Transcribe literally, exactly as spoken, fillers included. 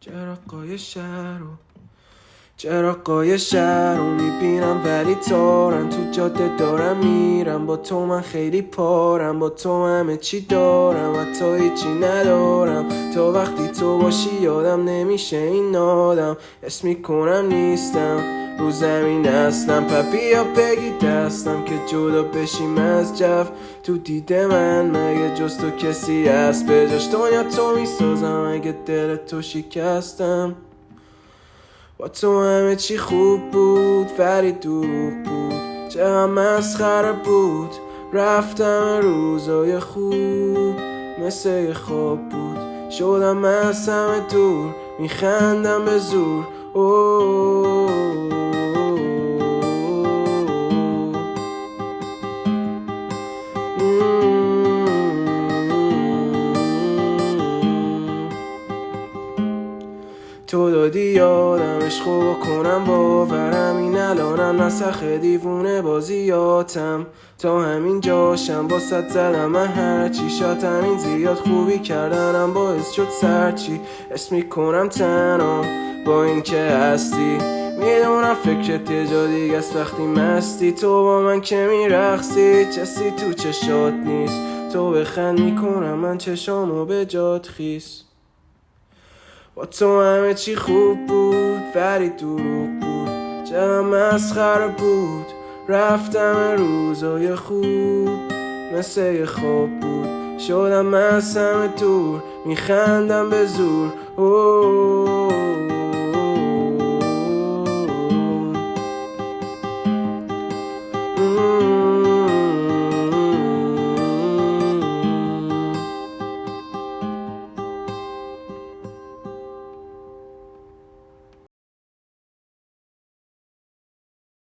چراغای شهر رو چراغای شهر رو میبینم ولی تارن تو جاده دارم میرم با تو من خیلی پارم با تو همه چی دارم حتی هیچی ندارم تا وقتی تو باشی یادم نمیشه این آدم اسم میکنم نیستم رو زمین هستم پپیا بگی دستم که جدا بشیم از جف تو دید من مگه جز تو کسی هست به جاش دنیا تو میسازم اگه دل تو شکستم با تو همه چی خوب بود ولی دروغ بود چقدر مسخره بود رفتم روزای خوب مثل یه خواب بود شدم از همه دور میخندم به زور اوه تو دادی یادم عشقو بکنم باورم این الانم نسخ دیوونه بازیاتم تا همین جاشم با ست زدم من هرچی شاید همین زیاد خوبی کردنم باعث شد سرچی اسم میکنم تنها با این که هستی میدونم فکرت یه جا دیگه است وقتی مستی تو با من که میرقصی چسی تو چشات نیست تو بخند میکنم من چشامو به جات خیس با تو همه چی خوب بود ولی دروغ بود چقدر مسخره بود رفتم روزای خوب مثل یه خواب بود شدم از همه دور میخندم به زور اوه